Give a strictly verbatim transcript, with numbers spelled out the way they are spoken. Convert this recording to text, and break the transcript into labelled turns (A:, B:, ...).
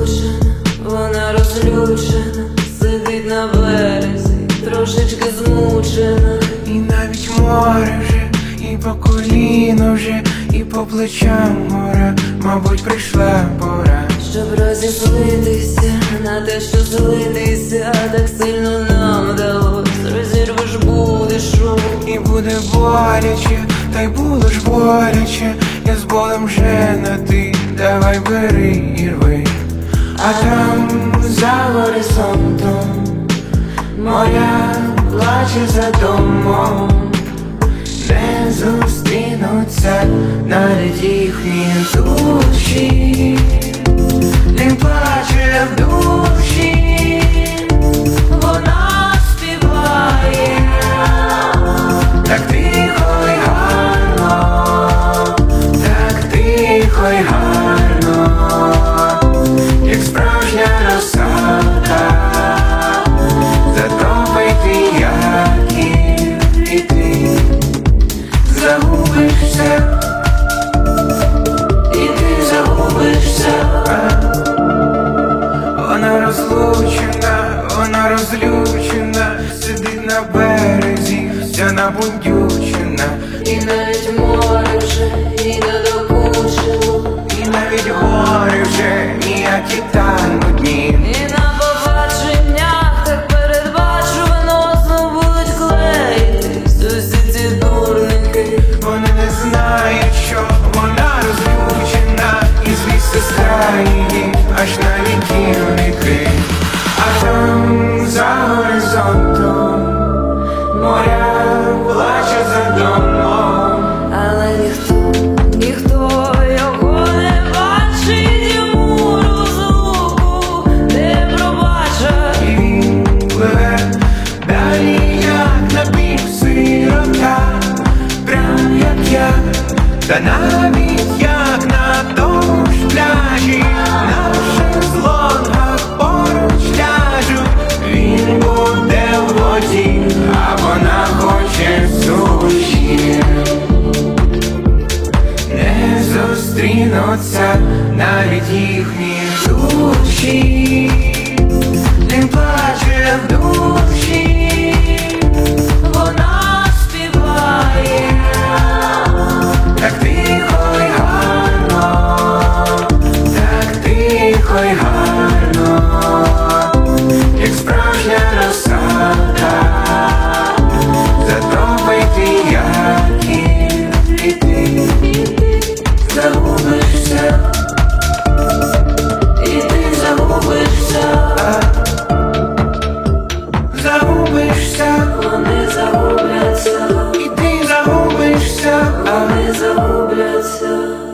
A: розлучена, вона розлючена, сидить на березі, трошечки змучена.
B: І навіть море вже, і по коліно вже, і по плечам гора, мабуть, прийшла пора,
A: щоб розізлитися на те, що злитися так сильно нам вдалось. Розірвеш, будеш шум,
B: і буде боляче, та й було ж боляче. Я з болем вже на ти, давай бери і рви. А там за горизонтом моря плаче за домом, не зустрінуться навіть їхні душі, не плаче в душі, вона співає так тихо й гарно, так тихо й гарно, як справжня розсада, затопити якір, і ти загубишся, і ти загубишся. Вона розлучена, вона розлючена, сидить на березі, вся набудючена.
A: і навіть море вже і не докучило,
B: І навіть гори вже ніякі тануть дні.
A: і на побаченнях так передбачувано знов будуть клеїтись усі ці дурники.
B: Вони не знають, що вона розлючена, і злість сестра її аж на віки віки. А там за горизонтом моря плаче за домом,
A: Але ніхто, ніхто його не бачить, йому розлуку не пробачать.
B: і він пливе далі, як напівсирота, прям як я, та навіть як на тому ж пляжі, на шезлонгах поруч ляжуть. Він буде в воді, а вона хоче суші. Не зустрінуться навіть їхні душі, він плаче в душі,
A: Вона співає
B: так тихо й гарно, так тихо й гарно, як справжня розсада, затопити якір, і ти загубишся,
A: і ти загубишся,
B: загубишся,
A: вони загубляться,
B: і ти загубишся.
A: вони загубляться.